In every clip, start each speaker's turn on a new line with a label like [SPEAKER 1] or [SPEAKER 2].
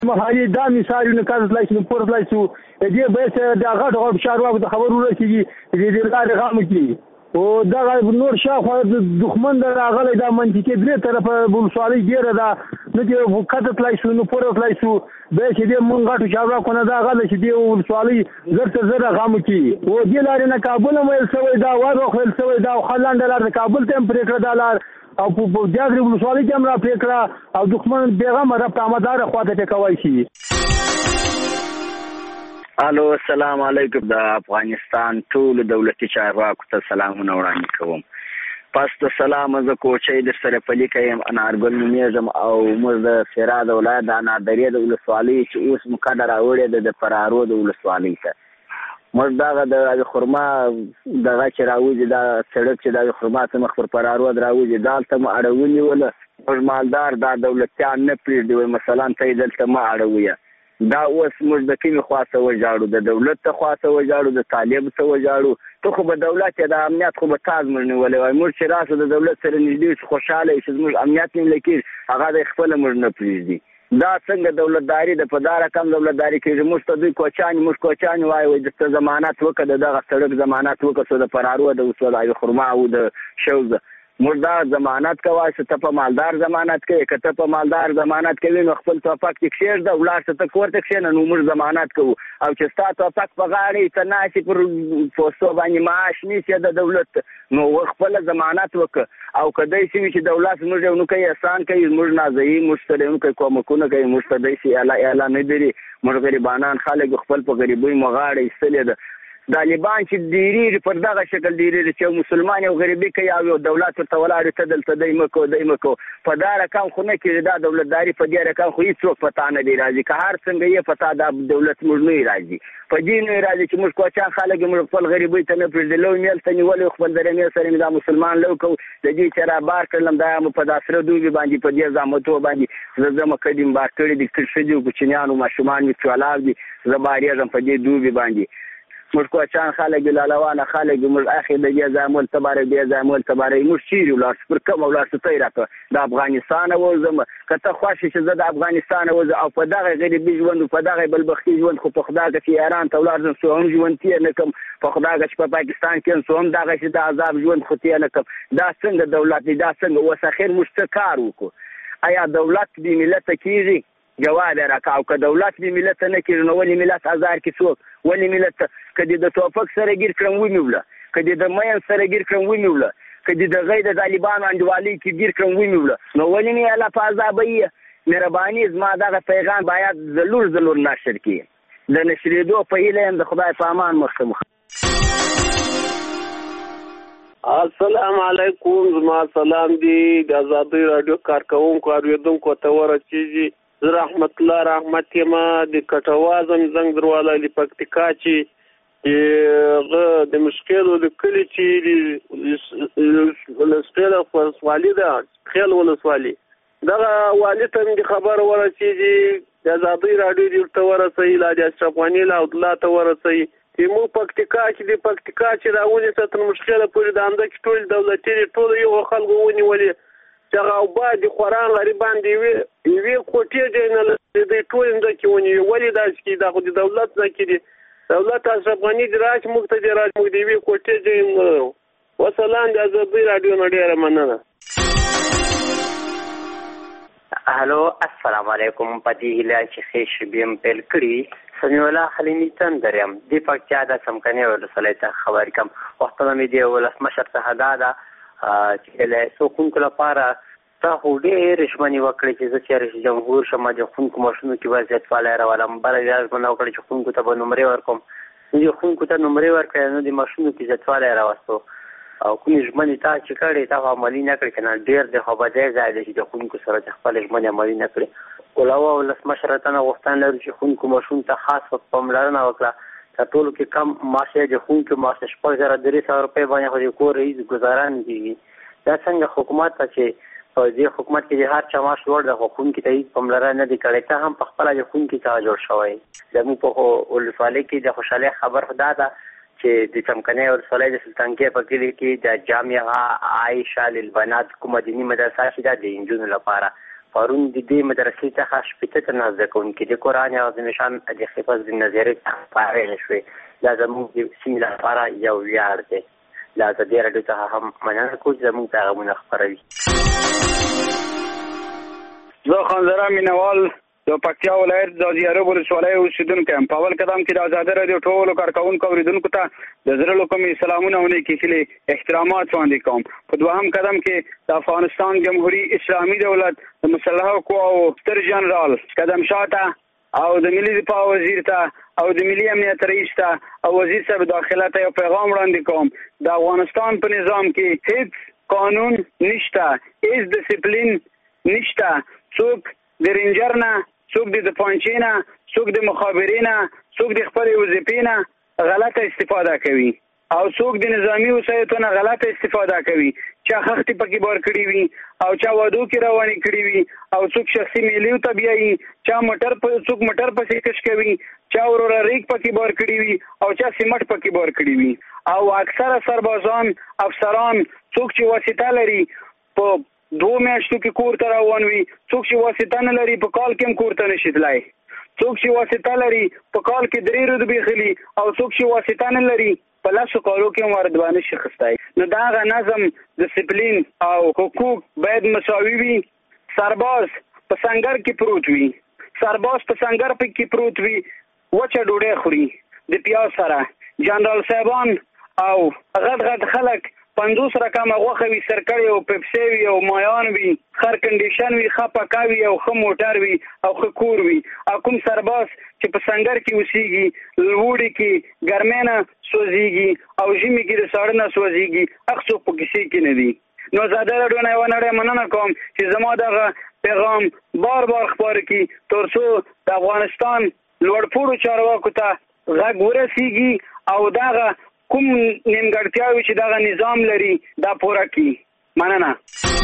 [SPEAKER 1] محلي دا مثالونه کارتلای شي پورتلای شي دې به د غټ شارواکو د خبرو رسیږي دې لارې غام کی او دا نور شاخو د دښمن د راغلي دا منطقي درې طرفه ولسوالۍ ډیره ده نو دې کارتلای شي نو پورتلای شي به چې دې مونږ غټ شارواکو نه دا غل چې دې ولسوالۍ زر غام کی او دې لارې نه کابل مې سوي دا وایو خو سوي دا خلاند لار د کابل ته پریکړه دا لار او په جاګری ولسوالۍ کې هم را پریکړه او دښمن پیغام را په امدار خواته ټکوي شي.
[SPEAKER 2] الو السلام علیکم. د افغانستان ټول دولتي چارواکو ته سلامونه وړاندې کوم. پس د سلام زه کوچۍ د سره پلي کوم انارګل نومیږم او موږ د فراد ولایت د انادرې د ولسوالۍ چې اوس مقدره راوړې د فرارو د ولسوالۍ ته موږ دغه د خرما دغه چې راوځي دا سړک چې د خرما ته مخ پر فرارو راوځي دالته م اړولې ولا موږ مالدار دا دولتيان نه پریږدي مثلا ته دلته ما اړوي دا اوس موږ د کومې خواصه وجاړو د دولت ته خواصه وجاړو د طالب ته وجاړو ته خو به دولت د امنیت خو به تاز مړ نیولې وای موږ چې راسو د دولت سره نږدې خوشاله شي موږ امنیت نه لکیر هغه د خپل موږ نه پریږدي دا څنګه دولتداري د پدار کم دولتداري کې موږ ته دوی کوچان وای د ضمانت وکړه دغه سړک ضمانت وکړه د فرارو د وسوله خرما او د شوز موږ دا ضمانت کوي چې ته په مالدار ضمانت کوي که ته په مالدار ضمانت کوي نو خپل توپک کې کېږ د ولار ته کوړته کښې نو موږ ضمانت کوو او چې ستا توپک په غاړې ته ناشي پر پوسټو باندې معاش نیسي د دولت نو خپل ضمانت وکړه او کدی شي چې دولت موږ نو کوي احسان کوي موږ نازوي موږ ته نو کوي کومکونه کوي موږ ته دی شي اعلان نه دی موږ غریبانان خلک خپل په غریبۍ مغاړې ایستلې ده طالبان چې ډیری پر دغه شکل ډیری چې مسلمان او غریبي کوي او دولت ورته ولاړ ته دلته دای مکو په دا رقم خو نه کې دا دولتداري په دې رقم خو هیڅ پتا نه دی راځي که هر څنګه یې پتا دا دولت موږ نه راځي په دې نه راځي چې موږ کوچا خلک موږ خپل غریبي ته نه پرېږدي لو میل ته نیولې خپل درې سره دا مسلمان لو کو د دې چې را بار کړم دا په داسره دوی باندې په دې ځامتو باندې زما کډیم بار کړی د کښې کوچنیانو ماشومان چې ولاړ دي زباریږم په دې دوی باندې موږ کوچان خلک لالوانه خلک موږ اخی د دې ځامل تبارک دې ځامل تبارک موږ چیرې ولاړ پر کوم ولاړ ستې راته د افغانستان وزم کته خوښ چې زه د افغانستان وز او په دغه غریبي ژوند په دغه بلبختي ژوند خو په خدای کې ایران ته ولاړ زم سو هم ژوند تیر نه کوم په خدای کې په پاکستان کې سو هم دغه چې د عذاب ژوند خو تیر نه کوم دا څنګه دولت دا څنګه وسخیر مشتکار وکړو آیا دولت دې ملت کیږي جواب راکاو که دولت دې ملت نه کړي نو ولې ملت آزار کې څوک ولې ملت کدی د توفق سره ګیر کړم ونیوله کدی د مین سره ګیر کړم ونیوله کدی د غیر د طالبانو انډوالي کې ګیر کړم ونیوله نو ولې نه الله فازابې مهرباني زما دغه پیغام باید ضرور نشر کړي د نشریدو په هیله د خدای په امان مخ
[SPEAKER 3] السلام علیکم زما سلام دی د آزادۍ رادیو کارکونکو اوریدونکو ته ورسیږي زه رحمت الله رحمت یما د کټوازم زنګ درواله د پکتیکا چې د مشکل د کلی چې ولسپیل ولسوالي ده خیل ولسوالي دغه والي ته د خبر ورسیږي د آزادۍ رادیو د ته ورسي لا د اشرف غنی لا الله ته ورسي چې مو پکتیکا چې راونی ستن مشکل پورې د انده کې ټول دولتي ټول یو خلکو ونیولې چې او بعد خوران غریبان دی وی کوټې دی نه د ټول انده کې ونی ولې دا چې د خو دولت نه کې دولت اشرف غنی د راج مقتدر راج موږ دی وی کوټې دی وسلام د آزادۍ رادیو نه ډیره مننه.
[SPEAKER 4] هلو السلام علیکم پدې هیله چې ښه شبیم پیل کړي سمیع الله حلیمي تندریم د پکتیا د څمکني ولسوالۍ ته خبر کوم وختونه مې دی ولسمشر څخه دا چې له سکونکو لپاره تا خو ډېرې ژمنې وکړې چې زه چې رئیس جمهور شم د ښوونکو ماشینو کې به زیاتوالی راولم بله بیا ژمنه وکړې چې ښوونکو ته به نمرې ورکوم نو د ښوونکو ته نمرې ورکړې نو د ماشینو کې زیاتوالی راوستو او کومې ژمنې تا چې کړې تا خو عملي نه کړې که نه ډېر دی خو به ځای ځای دی چې د ښوونکو سره چې خپلې ژمنې عملي نه کړې علاوه ولسمشر ته نه غوښتنه لرو چې ښوونکو ماشوم ته خاص پاملرنه وکړه تر ټولو کې کم معاش یې د ښوونکو معاش 6300 روپۍ باندې خو د کور رئیس ګزاره نه کېږي دا څنګه حکومت ته چې په دې حکومت کې د هر چا معاش لوړ دی خو ښوونکي ته هېڅ پاملرنه نه دی کړی ته هم په خپله د ښوونکي څخه جوړ شوی زموږ په ولسوالۍ کې د خوشحالۍ خبر خو دا ده چې د څمکنۍ ولسوالۍ د سلطانګي په کلي کې د جامعه عایشه للبنات کومه دیني مدرسه چې ده د نجونو لپاره پرون د دې مدرسې څخه 80 تنه زده کوونکي د قرآن عظیم شان د حفظ النظري څخه فارغ شوي. دا زموږ د سیمې لپاره یو ویاړ دی. له ازادي راډیو څخه هم مننه کوم چې زموږ پیغامونه خپروي.
[SPEAKER 5] زه خانزره مینوال د پکتیا ولایت د زیارو ولسوالۍ اوسیدونکی یم. په اول قدم کې د ازادي راډیو ټولو کارکوونکو اوریدونکو ته د زړه له کومې سلامونه او نیکې هیلې احترامات وړاندې کوم. په دوهم قدم کې د افغانستان جمهوریت اسلامي دولت د مسلحو قواو ستر جنرال قدم شاه ته او د ملي دفاع وزیر ته او د ملي امنیت رئیس ته او وزیر صاحب داخله ته یو پیغام وړاندې کوم. د افغانستان په نظام کې هیڅ قانون نشته، هیڅ ډیسپلین نشته. څوک د رینجر نه، څوک د پانچې نه، څوک د مخابرې نه، څوک د خپلې وظیفې نه غلطه استفاده کوي او څوک د نظامی وسایطو نه غلطه استفاده کوي. چا خښتې پکې بار کړي وي او چا وادو کې روانې کړي وي او څوک شخصي میلیو ته بیایي، څوک موټر پسې کش کوي، چا وروره ریګ پکې بار کړي وي او چا سیمټ پکې بار کړي وي. او اکثره سربازان افسران څوک چې واسطه لري په 2 میاشتو کې کور ته روان وي، څوک چې واسطه نه لري په کال کې هم کور ته نشي تلای، څوک چې واسطه لري په کال کې 3 رتبې خلی او څوک چې واسطه نه لري په 10 کالو کې هم وردوانه شي خسته. نو دا غ نظم ډیسپلین او حقوق باید مساوي وي. سرباز په سنگر کې پروت وي، سرباز په سنگر کې پروت وي، وچه ډوډۍ خوري د پیاز سره. جنرال صاحبان او غټ خلک 50 رقم غوښه وي، سرکړی او پیپسي وي او مایان وي، خر کنډیشن وي، ښه پکا وي او ښه موټر وي او ښه کور وي. او کوم سرباز چې په سنگر کې اوسېږي، لوړې کې ګرمۍ نه سوځېږي او ژمي کې د ساړه نه سوځېږي، هغه څوک په کیسې کې نه دي. نو ازادي راډیو نه یوه نړۍ مننه کوم چې زما دغه پیغام بار خپاره کړي تر څو د افغانستان لوړپوړو چارواکو ته غږ ورسېږي او دغه کوم نیمګړتیاوې چې دغه نظام لري دا پوره کړي. مننه.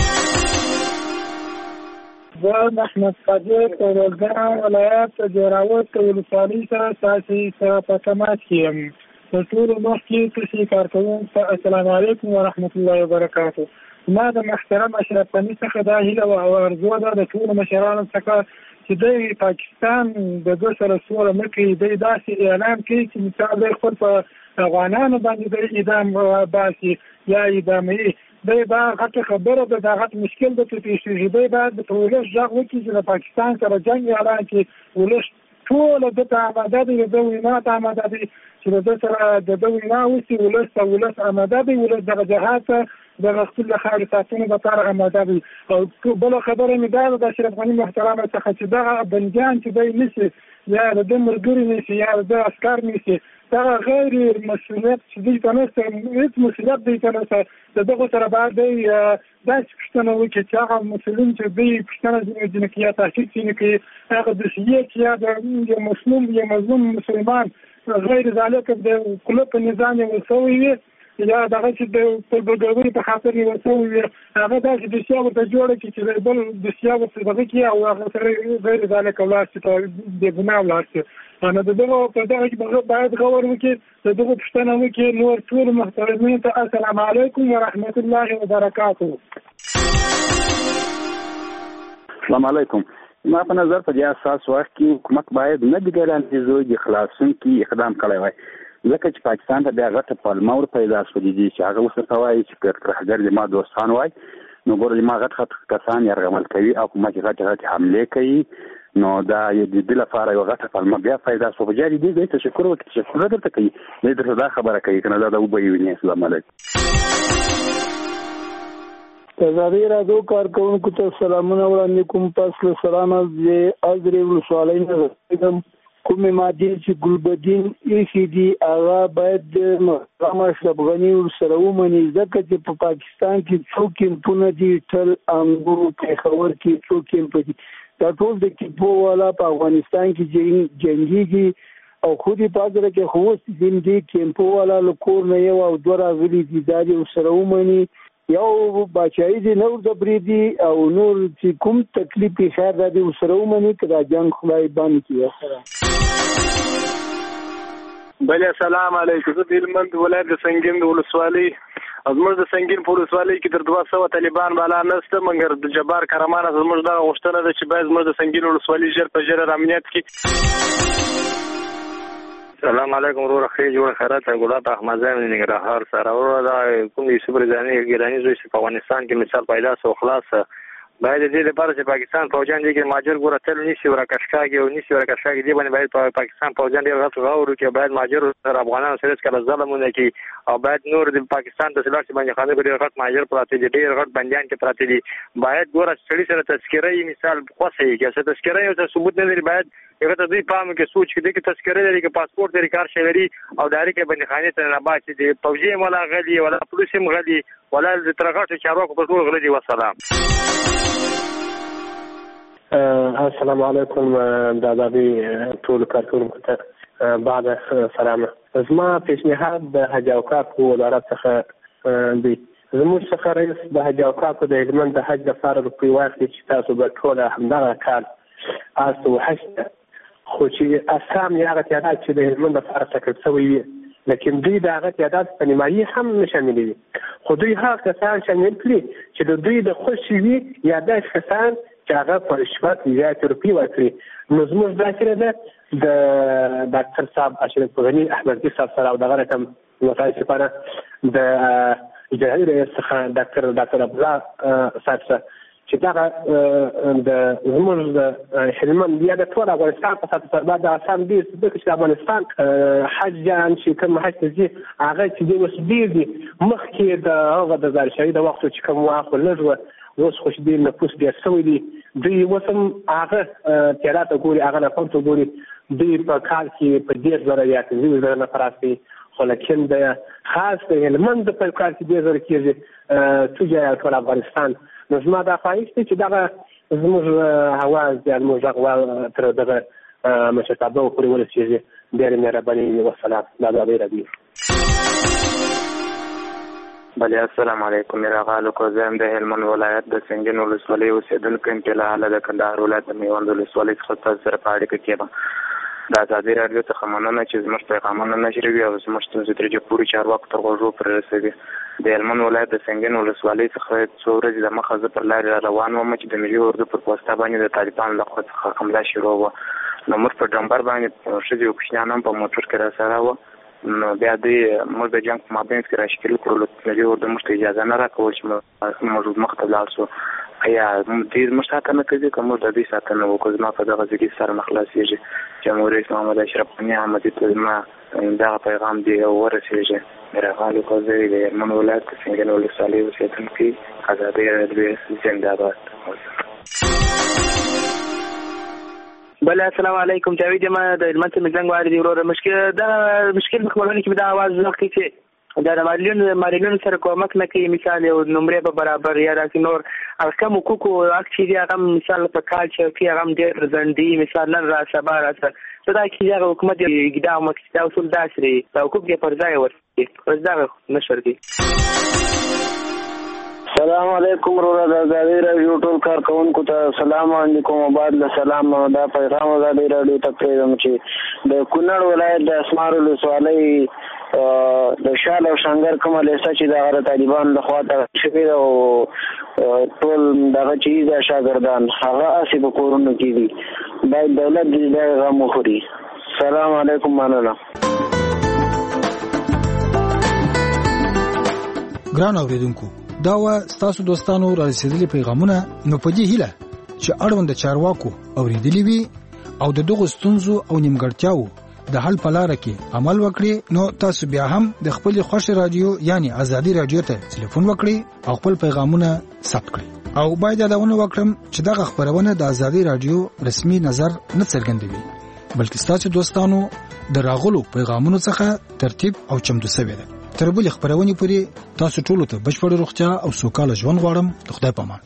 [SPEAKER 6] زه محمد صادق د روزګان ولایت د جوراوت ولسوالۍ سره ساسي سره په تماس کې یم. د ټولو مخکې تاسې کارکوونکو ته السلام علیکم ورحمت الله وبرکاتو. ما د محترم اشرف غني څخه دا هیله او ارزو ده د ټولو مشرانو څخه چې د پاکستان د دوه سره سوله نه کوي، دی داسې اعلان کوي چې مثال خپل په افغانانو باندې د اعدام باسي یا اعداموي. دی دا غټه خبره ده، دا غټ مشکل ده چې پیښ شي. دی باید د ولس غږ وکړي چې د پاکستان سره جنګ اعلان کړي. ولس ټول د آماده دی، د وینا ته آماده دی چې د سره د وینا وشي. ولس آماده دی، ولس دغه جهاد ته د خپل خاورې ساتنې لپاره آماده دی. او بله خبره مې دا ده د اشرف غني محترمه څخه چې دغه بندیان چې دی نیسي یا د ده ملګري نیسي یا د ده عسکر نیسي، دغه غیر مسؤلیت چې دوی ته نشته، هېڅ مسؤلیت دوی ته نشته. د دغو سره باید دی داسې پوښتنه وکړي چې هغه مسؤلین چې دوی پوښتنه ځینې کوي یا تحقیق ځینې کوي، هغه دوسیې چې یا د یو مظلوم مسلمان غیر ذالک د قلب په نظام یې ورسوی وي یا دغه چې د پربګوي په خاطر یې ورسوی وي، هغه داسې دوسیه ورته جوړه کړي چې بل دوسیه ورته دغه کړي او هغه سره غیر ذالک ولاړ شي، په بېګناه ولاړ شي. نو د دغه په دغه کې باید غور وکړي، د دغه پوښتنه وکړي. نور ټول محترمینو ته السلام علیکم ورحمت الله وبرکاتو.
[SPEAKER 7] السلام علیکم. ما په نظر په دې اساس وخت کې حکومت باید نه د ګرانټیزو د خلاصون کې اقدام کړی وای، ځکه چې پاکستان ته بیا غټه پالمه ور پیدا شوې دي چې هغه ورته وایي چې ترهګر دي ما دوستان وای. نو ګوره ما غټ کسان یرغمل کوي او حکومت غټ حمله کوي. نو دا د دې لپاره یو غټه پالمه بیا پیدا شو. بجاري دې تشکر وکړي، تشکر درته کوي. دې دا خبره کوي کنه دا وبوي. السلام علیکم.
[SPEAKER 1] ازادي راډیو کارکوونکو ته سلامونه وړاندې کوم. پس له سلامه د ازرې ولسوالۍ نه راغلم. کومې مادې چې ګلبدین ایښي دي هغه باید د محترم اشرف غني ورسره ومني، ځکه چې په پاکستان کې څو کیمپونه دي، ټل، انګور، پېښور کې څو کیمپ دي. دا ټول د کیمپو والا په افغانستان کې جنګېږي او خود یې پادره کې خو اوس دې کیمپو والا له کور نه یو او دوه راغلي دي. دا دې ورسره ومني. یو باچایي دې نور د بریدي او نور چې کوم تکلیف یې خیر دا دې ورسره ومني که دا جنګ خدای بند کړي.
[SPEAKER 3] بله سلام علیکم. زه د هلمند ولایت د سنګین د ولسوالۍ زموږ د سنگین په ولسوالۍ کې تر 200 طالبان بالا نشته، مګر د جبار کرمان زموږ د غوښتنه ده چې باید زموږ د سنگین ولسوالۍ ژر په ژر امنیت کې.
[SPEAKER 8] السلام علیکم ورور خیر جوړ خیرات ګلات احمد زایم ننګرهار سره ورور دا کوم یوسف رضانی ګرانی زوی په افغانستان کې مثال پیدا سو خلاص باید دې لپاره چې پاکستان فوجان دي کې ماجر ګوره تل نشي ورکشکاږي او نشي ورکشکاږي دی باندې باید پاکستان فوجان ډیر غوښتل غوړو چې باید ماجر سره افغانانو سره کله ظلمونه کوي او باید نور د پاکستان د سلاټ باندې خانه ډیر غټ ماجر پراته دي ډیر غټ بنديان کې پراته دي باید ګوره سړي سره تذکره یې مثال خوښه یې چې تذکره یې او ثبوت نه لري باید یو ته دوی پام کې سوچ کې دي چې تذکره لري کې پاسپورت لري کار شي لري او داري کې باندې خانه ته نه باچې دي فوجي ولا غلي ولا پولیس هم غلي ولا د ترغټ چارواکو په ټول غلي والسلام.
[SPEAKER 9] السلام علیکم د ازادي ټول کارکونکو ته بعد سلامه. زما پیشنهاد د حاجي اوقاف وزارت څخه دی. زموږ څخه رئیس د حاجي اوقاف د هلمند د حج لپاره روپۍ واخلي چې تاسو به ټوله همدغه کال تاسو حج ته خو چې اسام یې هغه تعداد چې د هلمند لپاره ټاکل شوی وي لیکن دوی د هغه تعداد په نیمایي هم نه شاملوي خو دوی هغه کسان شامل کړي چې د دوی د خوښې وي یا داسې کسان چې هغه په رشوت زیاتې روپۍ ورکړي. نو زموږ داسې ده د ډاکټر صاحب اشرف غني احمدي صاحب سره او دغه رقم متاسفانه د جهادي رئیس څخه ډاکټر عبدالله صاحب سره چې دغه د زموږ د هلمند یا د ټول افغانستان په سطح سره د اسام ډېر څه چې د افغانستان حجیان چې کوم حج ته ځي هغه چې دوی اوس ډېر دي مخکې د هغه د زارشهري د وخت چې کوم وخت لږ و اوس خو چې ډېر نفوس ډېر شوی دی دوی اوس هم هغه تعداد ته ګوري هغه نفر ته ګوري دوی په کال کې په 10,000 یا 15,000 نفر راسي خو لیکن د خاص د هلمند په کال کې 10,000 کېږي توجه ټول افغانستان. نو زما دا خواهش دی چې دغه زموږ هواز یا زموږ غوا تر دغه مشرتابه پورې ورسېږي. ډېرې مهرباني والسلام. دا ازادي راډیو.
[SPEAKER 10] بله السلام علیکم. میراغالو کوزم د هلمند ولایت د سنگین ولسوالۍ اوسېدونکی یم چې له حاله د کندهار ولایت د میوند ولسوالۍ څخه تاسو سره په اړیکه کې یم. د ازادي راډیو څخه مننه چې زموږ پیغامونه نشروي او زموږ ستونزې تر جپوري چارواکو تر غوږو پورې رسوي. د هلمند ولایت د سنگین ولسوالۍ څخه څو ورځې دمخه زه پر لارې روان وم چې د ملي اردو پر پوسته باندې د طالبانو له خوا څخه حمله شروع وه. نو موږ په ډمبر باندې ښځې او کوچنیان هم په موټر کې راسره وه. نو بیا دوی موږ د جنګ په مابین کې راشکل کړلو ملي اردو موږ ته اجازه نه راکول چې موږ مخ ته لاړ شو. ایا دوی موږ ساتنه کوي که موږ د دوی ساتنه وکړو؟ زما په دغه ځای سره نه خلاصېږي. جمهور رئیس محمد اشرف غني احمدي ته زما دغه پیغام دی ورسېږي. میراغالو کوزی د هلمند ولایت د سنگین ولسوالۍ اوسېدونکی ازادي راډیو زنده باد.
[SPEAKER 11] بله السلام علیکم. جاوید یم د هلمند څخه زنګ وهلی دی وروره. مشکل په خبرونه کې دا आवाज وکړي چې دا د مالیونو سره کومک نه کوي مثال یو نمرې په برابر یا داسې نور هغه کم حقوقو حق چې دی هغه مثال په کال چې هغه هم ډېر ځنډي مثال نن را سبا راسه نو دا کې هغه حکومت اقدام وکړي دا اصول داسې دی دا حقوق یې پر ځای ورکړي اوس دغه نشر دی.
[SPEAKER 12] السلام علیکم ورور د ازادي راډیو ټول کارکونکو ته سلام علیکم او بعد له سلام دا پیغام ازادي راډیو ته پرېږدم چې د کونړ ولایت د اسمار ولسوالۍ د شال او شنګر کومه لیسه چې د هغه طالبان لخوا ته شوې ده او ټول دغه چې د شاګردان هغه هسې په کورونو کې دي باید دولت دې دا غم وخوري. سلام علیکم. مننه.
[SPEAKER 13] ګران اورېدونکو دا و ستاسو دوستانو را رسېدلي پیغامونه. نو په دې هیله چې اړوند چارواکو اورېدلي وي او د دغو ستونزو او نیمګړتیاوو د حل په لاره کې عمل وکړي نو تاسو بیا هم د خپل خوښ رادیو یعنی ازادي رادیو ته ټلیفون وکړئ او خپل پیغامونه ثبت کړئ. او باید یادونه وکړم چې دغه خبرونه د ازادي رادیو رسمي نظر نه څرګندوي بلکې ستاسو دوستانو د راغلو پیغامونو څخه ترتیب او چمتو شوی ده. تر بلې خبرونې پورې تاسو ټولو ته بشپړه روغتیا او سوکاله ژوند غواړم. د خدای په امان.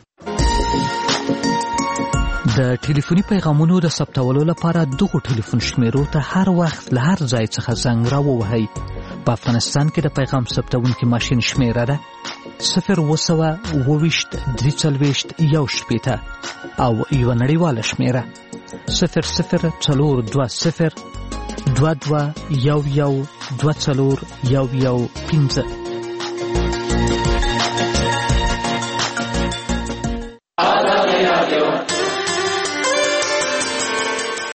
[SPEAKER 14] د ټلیفوني پیغامونو د ثبتولو لپاره دغه ټلیفون شمیرو ته هر وخت له هر ځای څخه زنګ راووهئ. په افغانستان کې د پیغام ثبتونکي ماشین شمیره ده 020 340 1 او یو نړیواله شمیره 00 420 22 11 24 11 15.